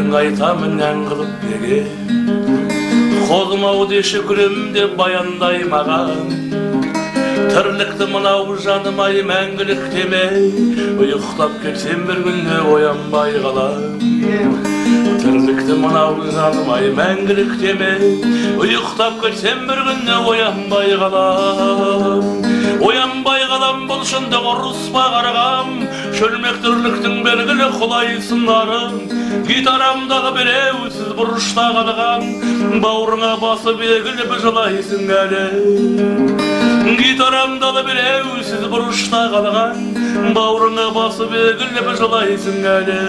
сенің айтамын ән қылып неге қолым ау деші күлем деп баяндай маған тірлікті мынау жаным ай мәңгілік демей ұйықтап кетсем бір күні оянбай қалам тірлікті мынау жаным ай мәңгілік демей ұйықтап кетсем бір күні оянбай қалам бұл шындық ұрыспа қарғам шөлмек тірліктің белгілі құлай сынарым гитарамдағы біреусіз бұрышта қалған бауырыңа басып егіліп жылайсың әлі гитарамдағы біреусіз бұрышта қалған бауырыңа басып егіліп жылайсың әлі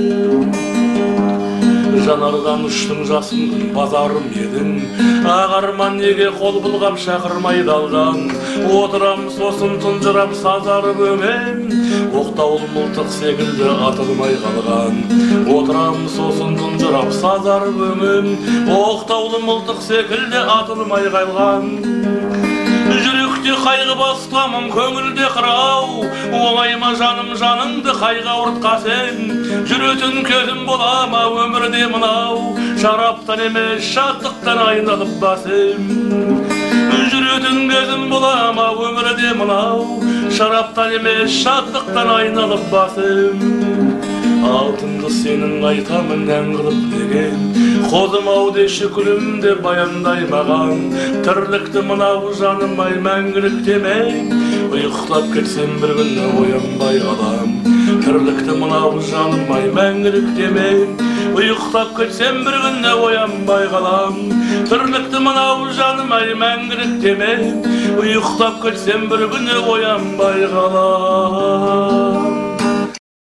жанардан ұштың жасын базарым едің ағарман неге қол бұлғап шақырмай далған отырам сосын тұнжырап сазарып өңем оқтаулы мылтық секілді атылмай қалған отырам сосын тұнжырап сазарып өңем оқтаулы мылтық секілді атылмай қалған жүректе қайғы бастамын көңілде қырау оңай ма жаным жаныңды қайғы ауыртқа сен жүретін көзім бола ма өмірде мынау шараптан емес шаттықтан айналып басым жүретін көзім бола ма өмірде мынау шараптан емес шаттықтан айналып басым алтынды сенің айтамын ән қылып деген қозым ау деші күлімде баяндай маған тірлікті мынау жаным ай мәңгілік демей ұйықтап кетсем бір күні оянбай қалам тірлікті мынау жаным ай мәңгілік демей ұйықтап кетсем бір күні оянбай қалам тірлікті мынау жаным ай мәңгілік демей ұйықтап кетсем бір күні оянбай қалам